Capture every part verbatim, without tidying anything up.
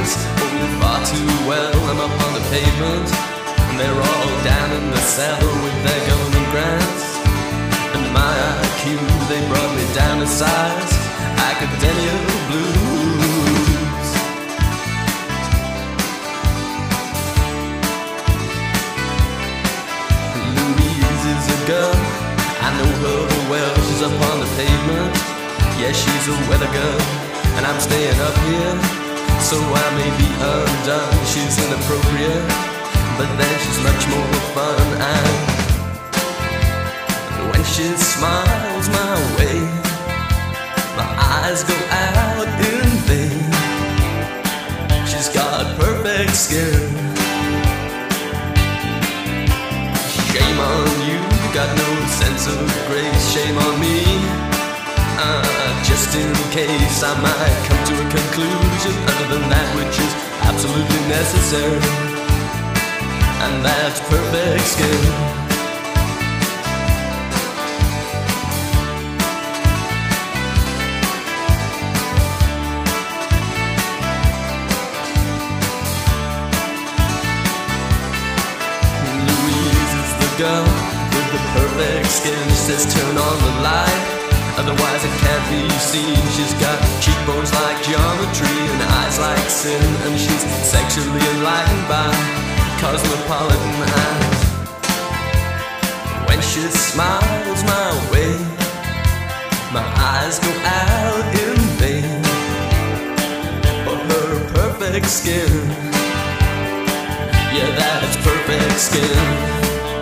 this oh far too well. I'm up on the pavement, and they're all down in the cellar with their government grants. And my I Q, they brought me down to size academia blues. Louise is a girl, I know her well. She's up on the pavement, yeah, she's a weather girl. And I'm staying up here, so I may be undone. She's inappropriate, but then she's much more fun. And when she smiles my way, my eyes go out in vain. She's got perfect skin. Shame on you, you got no sense of grace. Shame on me, uh, just in case I might come to a conclusion other than that which is absolutely necessary, and that's perfect skin. Girl with the perfect skin, she says turn on the light, otherwise it can't be seen. She's got cheekbones like geometry and eyes like sin, and she's sexually enlightened by cosmopolitan eyes. When she smiles my way, my eyes go out in vain for her perfect skin. Yeah, that's perfect skin.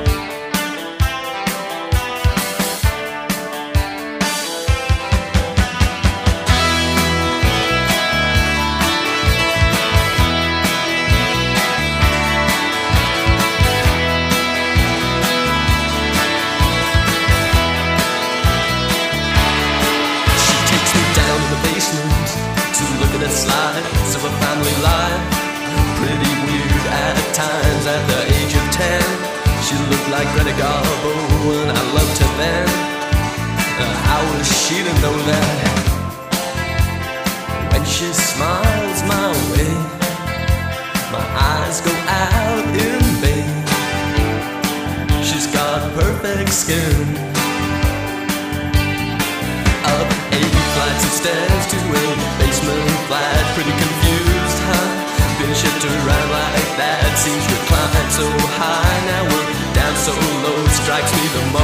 To look at the slides of a family life, pretty weird at times. At the age of ten, she looked like Greta Garbo, and I loved her then. Uh, how was she to know that? When she smiles my way, my eyes go out in vain. She's got perfect skin. Up eight flights of stairs to a basement flat, pretty confused, huh? Been shipped around like that, seems reclined so high. Now we're down so low, strikes me the most